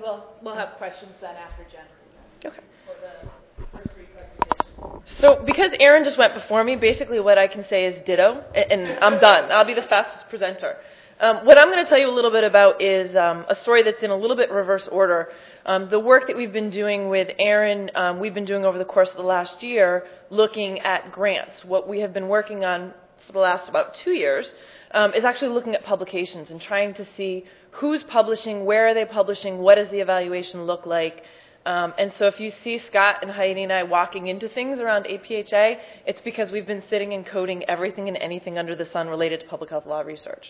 we'll have questions then after Jen. Okay. For the first three presentations. So because Aaron just went before me, basically what I can say is ditto, and I'm done. I'll be the fastest presenter. What I'm going to tell you a little bit about is a story that's in a little bit reverse order. The work that we've been doing with Aaron, we've been doing over the course of the last year, looking at grants. What we have been working on for the last about 2 years is actually looking at publications and trying to see who's publishing, where are they publishing, what does the evaluation look like. And so if you see Scott and Heidi and I walking into things around APHA, it's because we've been sitting and coding everything and anything under the sun related to public health law research.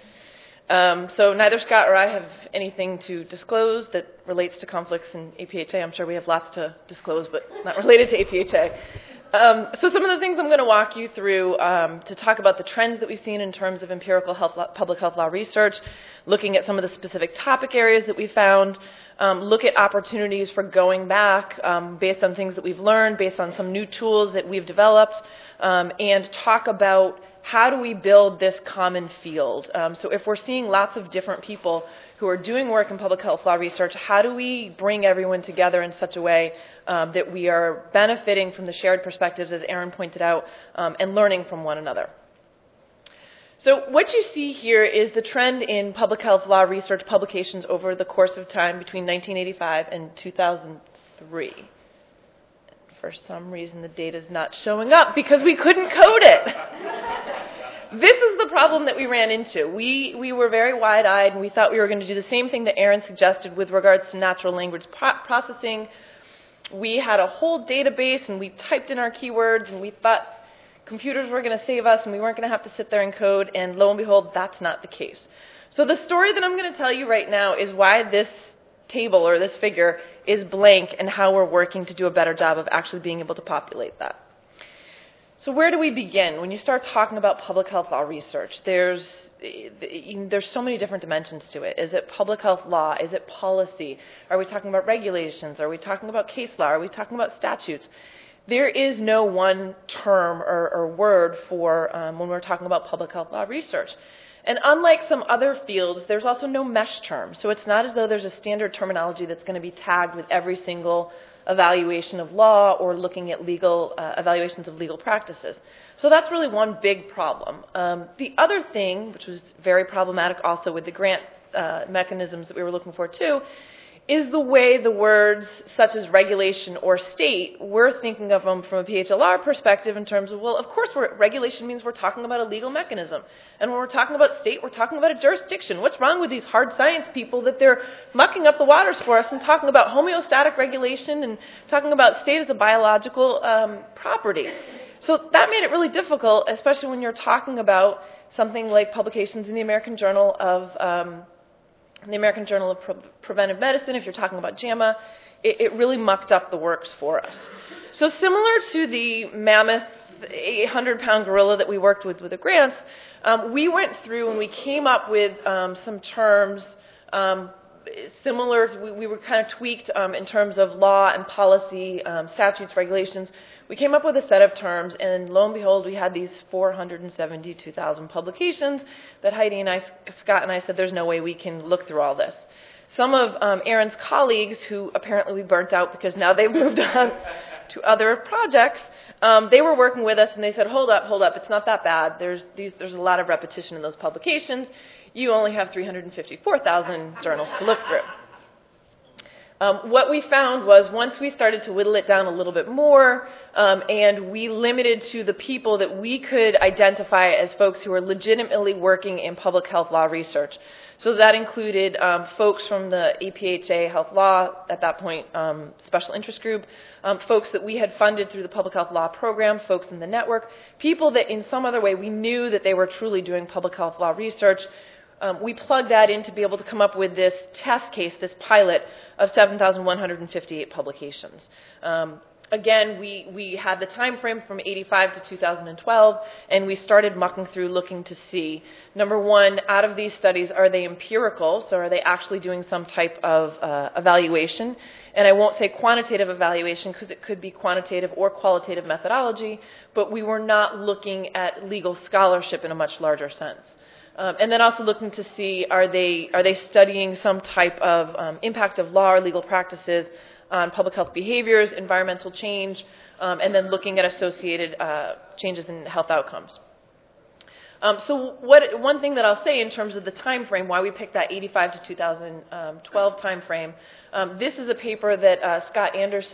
So neither Scott or I have anything to disclose that relates to conflicts in APHA. I'm sure we have lots to disclose, but not related to APHA. So some of the things I'm going to walk you through to talk about the trends that we've seen in terms of empirical public health law research, looking at some of the specific topic areas that we found, look at opportunities for going back based on things that we've learned, based on some new tools that we've developed, and talk about how do we build this common field. So if we're seeing lots of different people who are doing work in public health law research, how do we bring everyone together in such a way that we are benefiting from the shared perspectives, as Aaron pointed out, and learning from one another. So what you see here is the trend in public health law research publications over the course of time between 1985 and 2003. For some reason, the data is not showing up because we couldn't code it. This is the problem that we ran into. We were very wide-eyed, and we thought we were going to do the same thing that Aaron suggested with regards to natural language processing. We had a whole database, and we typed in our keywords, and we thought computers were going to save us, and we weren't going to have to sit there and code, and lo and behold, that's not the case. So the story that I'm going to tell you right now is why this table or this figure is blank and how we're working to do a better job of actually being able to populate that. So where do we begin? When you start talking about public health law research, there's so many different dimensions to it. Is it public health law? Is it policy? Are we talking about regulations? Are we talking about case law? Are we talking about statutes? There is no one term or word for when we're talking about public health law research. And unlike some other fields, there's also no mesh term. So it's not as though there's a standard terminology that's going to be tagged with every single evaluation of law or looking at legal evaluations of legal practices. So that's really one big problem. The other thing, which was very problematic also with the grant mechanisms that we were looking for too, is the way the words such as regulation or state, we're thinking of them from a PHLR perspective in terms of, well, of course, regulation means we're talking about a legal mechanism. And when we're talking about state, we're talking about a jurisdiction. What's wrong with these hard science people that they're mucking up the waters for us and talking about homeostatic regulation and talking about state as a biological property? So that made it really difficult, especially when you're talking about something like publications in the American Journal of Preventive Medicine. If you're talking about JAMA, it really mucked up the works for us. So similar to the mammoth 800-pound gorilla that we worked with the grants, we went through and we came up with some terms similar. We were kind of tweaked in terms of law and policy, statutes, regulations. We came up with a set of terms, and lo and behold, we had these 472,000 publications that Heidi and Scott and I said, there's no way we can look through all this. Some of Aaron's colleagues, who apparently we burnt out because now they've moved on to other projects, they were working with us, and they said, hold up, it's not that bad. There's a lot of repetition in those publications. You only have 354,000 journals to look through. What we found was once we started to whittle it down a little bit more and we limited to the people that we could identify as folks who are legitimately working in public health law research. So that included folks from the APHA Health Law, at that point, Special Interest Group, folks that we had funded through the Public Health Law Program, folks in the network, people that in some other way we knew that they were truly doing public health law research. We plugged that in to be able to come up with this test case, this pilot of 7,158 publications. Again, we had the time frame from 85 to 2012, and we started mucking through looking to see, number one, out of these studies, are they empirical? So are they actually doing some type of evaluation? And I won't say quantitative evaluation because it could be quantitative or qualitative methodology, but we were not looking at legal scholarship in a much larger sense. And then also looking to see, are they studying some type of impact of law or legal practices on public health behaviors, environmental change, and then looking at associated changes in health outcomes. So one thing that I'll say in terms of the time frame, why we picked that 85 to 2012 time frame, this is a paper that Scott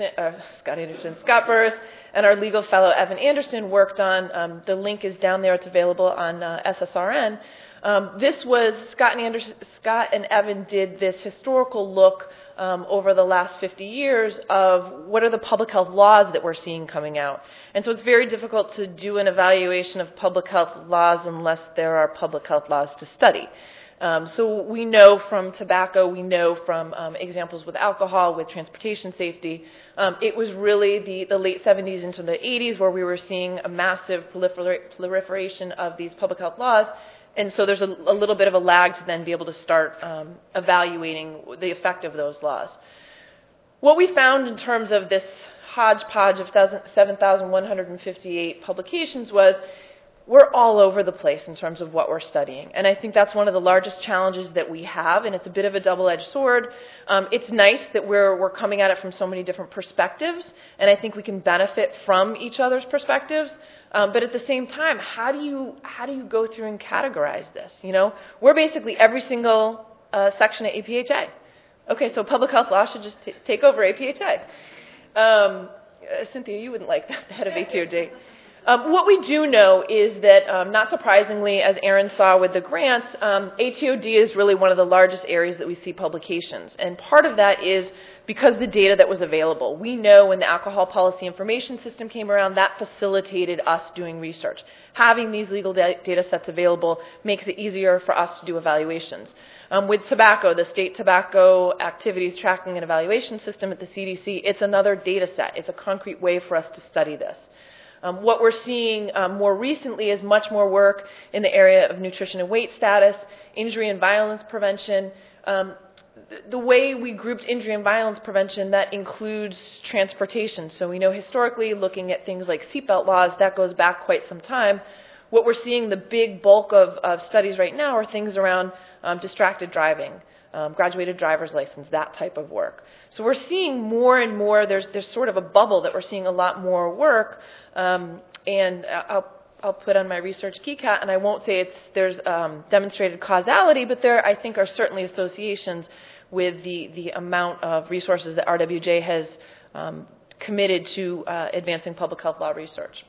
Burris, and our legal fellow Evan Anderson worked on. The link is down there. It's available on SSRN. This was Scott and Evan did this historical look over the last 50 years of what are the public health laws that we're seeing coming out. And so it's very difficult to do an evaluation of public health laws unless there are public health laws to study. So we know from tobacco, we know from examples with alcohol, with transportation safety. It was really the late 70s into the 80s where we were seeing a massive proliferation of these public health laws. And so there's a little bit of a lag to then be able to start evaluating the effect of those laws. What we found in terms of this hodgepodge of 7,158 publications was we're all over the place in terms of what we're studying. And I think that's one of the largest challenges that we have, and it's a bit of a double-edged sword. It's nice that we're coming at it from so many different perspectives, and I think we can benefit from each other's perspectives. But at the same time, how do you go through and categorize this? You know, we're basically every single section at APHA. Okay, so public health law should just take over APHA. Cynthia, you wouldn't like that, the head of ATOD. What we do know is that, not surprisingly, as Aaron saw with the grants, ATOD is really one of the largest areas that we see publications. And part of that is because the data that was available. We know when the Alcohol Policy Information System came around, that facilitated us doing research. Having these legal data sets available makes it easier for us to do evaluations. With tobacco, the State Tobacco Activities Tracking and Evaluation System at the CDC, it's another data set. It's a concrete way for us to study this. What we're seeing more recently is much more work in the area of nutrition and weight status, injury and violence prevention. The way we grouped injury and violence prevention, that includes transportation. So we know historically, looking at things like seatbelt laws, that goes back quite some time. What we're seeing, the big bulk of studies right now, are things around distracted driving, graduated driver's license, that type of work. So we're seeing more and more, there's sort of a bubble that we're seeing a lot more work, and I'll put on my research KeyCat, and I won't say there's demonstrated causality, but there I think are certainly associations with the amount of resources that RWJ has committed to advancing public health law research.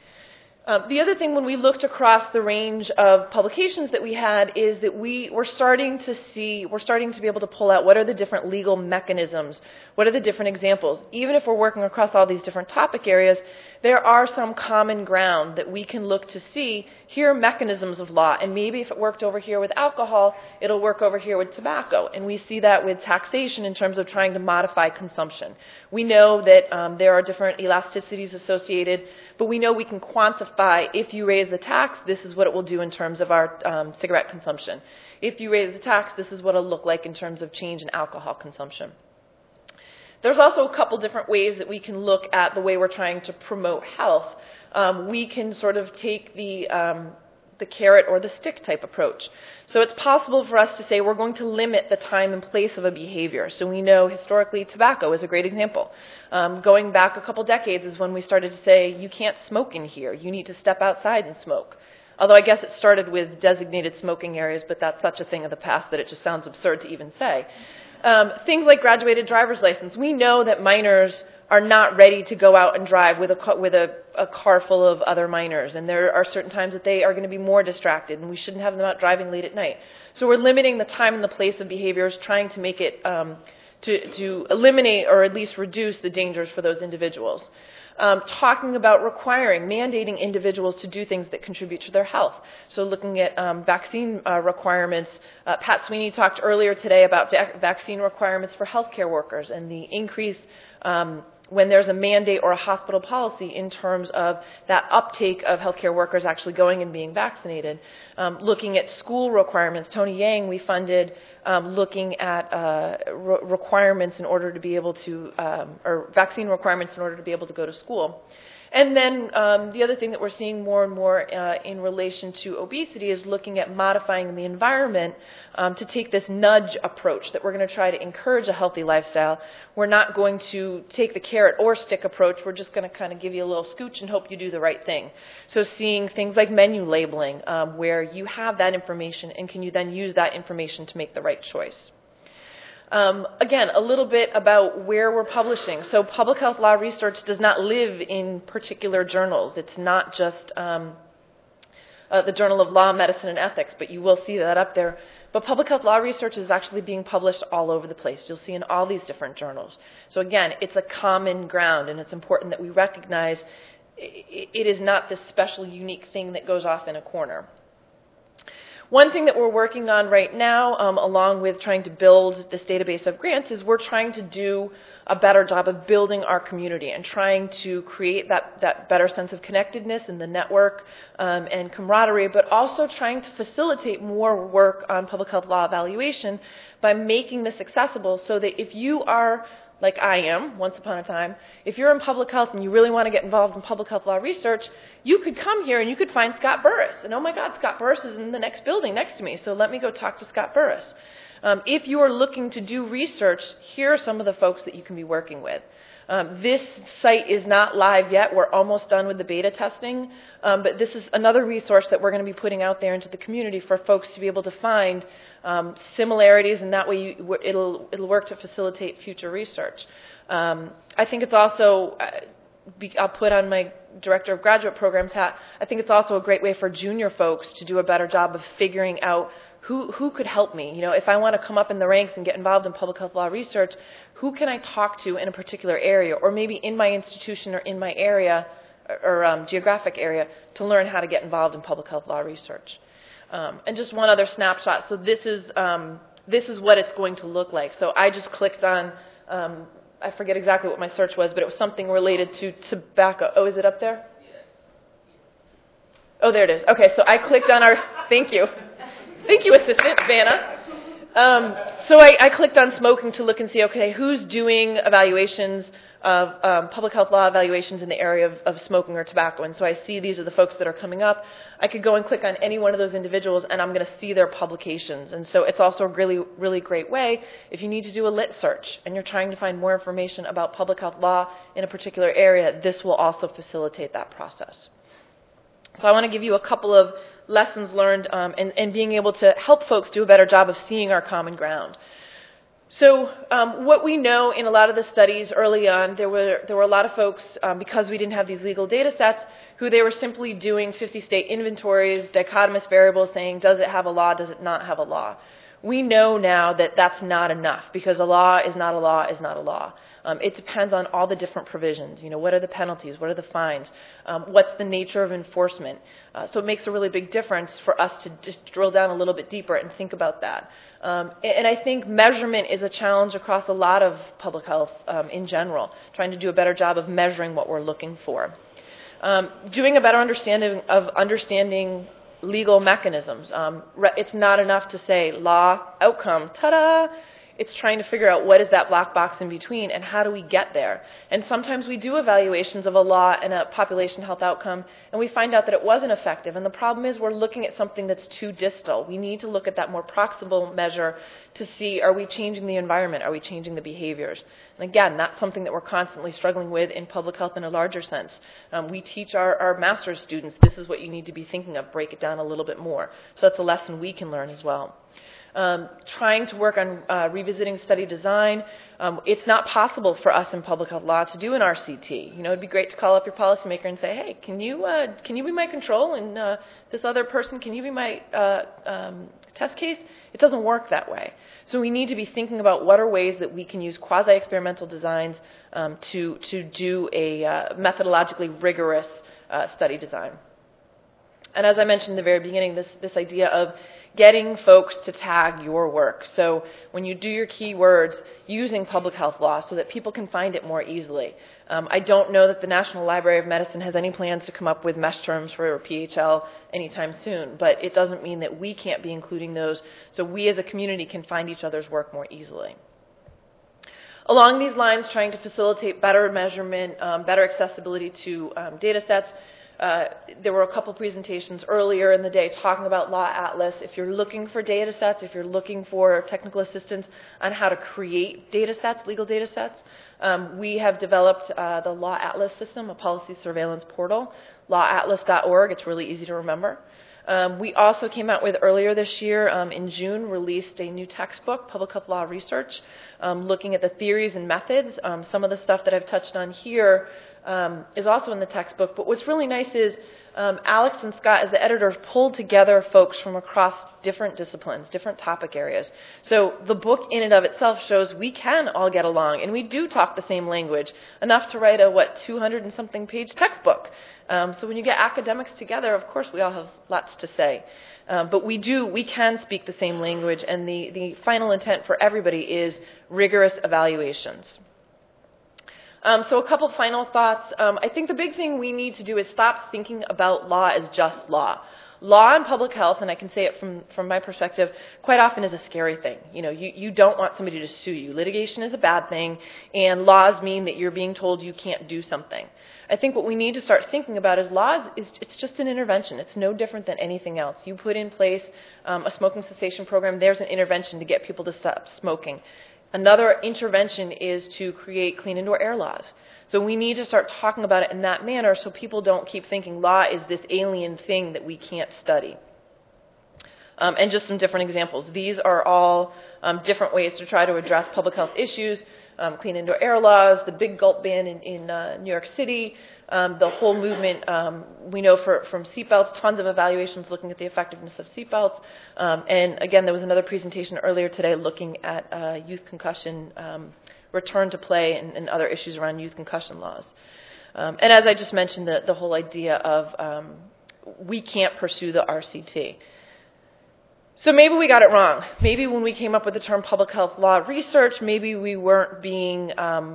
The other thing, when we looked across the range of publications that we had, is that we're starting to be able to pull out what are the different legal mechanisms, what are the different examples. Even if we're working across all these different topic areas, there are some common ground that we can look to see, here are mechanisms of law, and maybe if it worked over here with alcohol, it'll work over here with tobacco. And we see that with taxation in terms of trying to modify consumption. We know that there are different elasticities associated, but we know we can quantify, if you raise the tax, this is what it will do in terms of our cigarette consumption. If you raise the tax, this is what it'll look like in terms of change in alcohol consumption. There's also a couple different ways that we can look at the way we're trying to promote health. We can sort of take the carrot or the stick type approach. So it's possible for us to say we're going to limit the time and place of a behavior. So we know historically tobacco is a great example. Going back a couple decades is when we started to say you can't smoke in here. You need to step outside and smoke. Although I guess it started with designated smoking areas, but that's such a thing of the past that it just sounds absurd to even say. Things like graduated driver's license. We know that minors are not ready to go out and drive with a car full of other minors, and there are certain times that they are going to be more distracted, and we shouldn't have them out driving late at night. So we're limiting the time and the place of behaviors, trying to make it to eliminate or at least reduce the dangers for those individuals. Talking about mandating individuals to do things that contribute to their health. So looking at vaccine requirements. Pat Sweeney talked earlier today about vaccine requirements for healthcare workers and the increase when there's a mandate or a hospital policy in terms of that uptake of healthcare workers actually going and being vaccinated. Looking at school requirements. Tony Yang, we funded looking at requirements in order to be able to, or vaccine requirements in order to be able to go to school. And then the other thing that we're seeing more and more in relation to obesity is looking at modifying the environment to take this nudge approach that we're going to try to encourage a healthy lifestyle. We're not going to take the carrot or stick approach. We're just going to kind of give you a little scooch and hope you do the right thing. So seeing things like menu labeling where you have that information and can you then use that information to make the right choice. Again, a little bit about where we're publishing. So public health law research does not live in particular journals. It's not just the Journal of Law, Medicine, and Ethics, but you will see that up there. But public health law research is actually being published all over the place. You'll see in all these different journals. So again, it's a common ground, and it's important that we recognize it is not this special, unique thing that goes off in a corner. One thing that we're working on right now, along with trying to build this database of grants, is we're trying to do a better job of building our community and trying to create that better sense of connectedness in the network and camaraderie, but also trying to facilitate more work on public health law evaluation by making this accessible so that if you are, like I am, once upon a time, if you're in public health and you really want to get involved in public health law research, you could come here and you could find Scott Burris. And oh my God, Scott Burris is in the next building next to me, so let me go talk to Scott Burris. If you are looking to do research, here are some of the folks that you can be working with. This site is not live yet. We're almost done with the beta testing, but this is another resource that we're going to be putting out there into the community for folks to be able to find similarities, and that way it'll work to facilitate future research. I think it's also, I'll put on my Director of Graduate Programs hat, I think it's also a great way for junior folks to do a better job of figuring out who could help me. You know, if I want to come up in the ranks and get involved in public health law research, who can I talk to in a particular area, or maybe in my institution or in my area or geographic area to learn how to get involved in public health law research. And just one other snapshot. So this is what it's going to look like. So I just clicked on, I forget exactly what my search was, but it was something related to tobacco. Oh, is it up there? Oh, there it is. Okay, so I clicked on our, thank you. Thank you, Assistant Vanna. So I clicked on smoking to look and see, okay, who's doing evaluations of public health law evaluations in the area of smoking or tobacco. And so I see these are the folks that are coming up. I could go and click on any one of those individuals, and I'm going to see their publications. And so it's also a really, really great way if you need to do a lit search and you're trying to find more information about public health law in a particular area, this will also facilitate that process. So I want to give you a couple of lessons learned and being able to help folks do a better job of seeing our common ground. So what we know in a lot of the studies early on, there were a lot of folks, because we didn't have these legal data sets, who they were simply doing 50-state inventories, dichotomous variables, saying, does it have a law, does it not have a law? We know now that that's not enough, because a law is not a law is not a law. It depends on all the different provisions. You know, what are the penalties? What are the fines? What's the nature of enforcement? So it makes a really big difference for us to just drill down a little bit deeper and think about that. And I think measurement is a challenge across a lot of public health in general, trying to do a better job of measuring what we're looking for. Doing a better understanding legal mechanisms. It's not enough to say law, outcome, ta-da! It's trying to figure out what is that black box in between and how do we get there. And sometimes we do evaluations of a law and a population health outcome and we find out that it wasn't effective. And the problem is we're looking at something that's too distal. We need to look at that more proximal measure to see, are we changing the environment? Are we changing the behaviors? And again, that's something that we're constantly struggling with in public health in a larger sense. We teach our master's students, this is what you need to be thinking of, break it down a little bit more. So that's a lesson we can learn as well. Trying to work on revisiting study design. It's not possible for us in public health law to do an RCT. You know, it'd be great to call up your policymaker and say, hey, can you be my control, and this other person, can you be my test case? It doesn't work that way. So we need to be thinking about what are ways that we can use quasi-experimental designs to do a methodologically rigorous study design. And as I mentioned in the very beginning, this idea of getting folks to tag your work. So when you do your keywords, using public health law so that people can find it more easily. I don't know that the National Library of Medicine has any plans to come up with mesh terms for PHL anytime soon, but it doesn't mean that we can't be including those so we as a community can find each other's work more easily. Along these lines, trying to facilitate better measurement, better accessibility to data sets. There were a couple presentations earlier in the day talking about Law Atlas. If you're looking for data sets, if you're looking for technical assistance on how to create data sets, legal data sets, we have developed the Law Atlas system, a policy surveillance portal, lawatlas.org. It's really easy to remember. We also came out with, earlier this year, in June, released a new textbook, Public Health Law Research, looking at the theories and methods. Some of the stuff that I've touched on here is also in the textbook. But what's really nice is Alex and Scott, as the editors, pulled together folks from across different disciplines, different topic areas. So the book in and of itself shows we can all get along, and we do talk the same language, enough to write a, 200 and something page textbook. So when you get academics together, of course, we all have lots to say. But we can speak the same language, and the final intent for everybody is rigorous evaluations. So a couple final thoughts. I think the big thing we need to do is stop thinking about law as just law. Law and public health, and I can say it from my perspective, quite often is a scary thing. You don't want somebody to sue you. Litigation is a bad thing, and laws mean that you're being told you can't do something. I think what we need to start thinking about is laws it's just an intervention. It's no different than anything else. You put in place a smoking cessation program, there's an intervention to get people to stop smoking. Another intervention is to create clean indoor air laws. So we need to start talking about it in that manner so people don't keep thinking law is this alien thing that we can't study. And just some different examples. These are all different ways to try to address public health issues. Clean indoor air laws, the big gulp ban in New York City, the whole movement, we know from seatbelts, tons of evaluations looking at the effectiveness of seatbelts. And again, there was another presentation earlier today looking at youth concussion, return to play, and other issues around youth concussion laws. And as I just mentioned, the whole idea of we can't pursue the RCT. So maybe we got it wrong. Maybe when we came up with the term public health law research, maybe we weren't being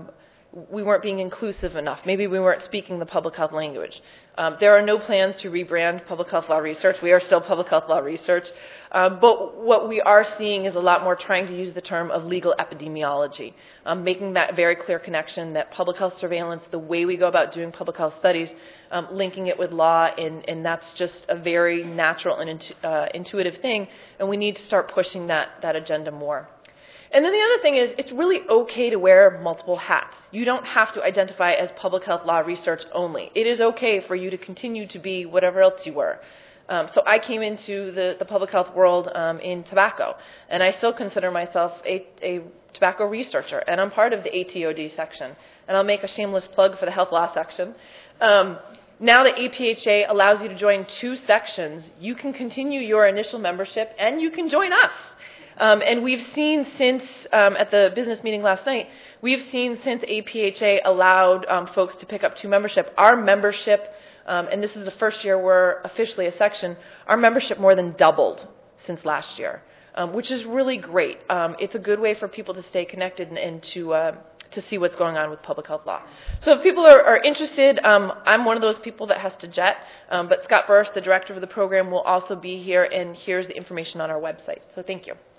inclusive enough. Maybe we weren't speaking the public health language. There are no plans to rebrand public health law research. We are still public health law research. But what we are seeing is a lot more trying to use the term of legal epidemiology, making that very clear connection that public health surveillance, the way we go about doing public health studies, linking it with law, and that's just a very natural and intuitive thing, and we need to start pushing that agenda more. And then the other thing is, it's really okay to wear multiple hats. You don't have to identify as public health law research only. It is okay for you to continue to be whatever else you were. So I came into the public health world in tobacco, and I still consider myself a tobacco researcher, and I'm part of the ATOD section. And I'll make a shameless plug for the health law section. Now that APHA allows you to join 2 sections, you can continue your initial membership, and you can join us. And we've seen since, at the business meeting last night, we've seen since APHA allowed folks to pick up 2 membership, our membership, and this is the first year we're officially a section, our membership more than doubled since last year, which is really great. It's a good way for people to stay connected and to see what's going on with public health law. So if people are interested, I'm one of those people that has to jet, but Scott Burst, the director of the program, will also be here, and here's the information on our website. So thank you.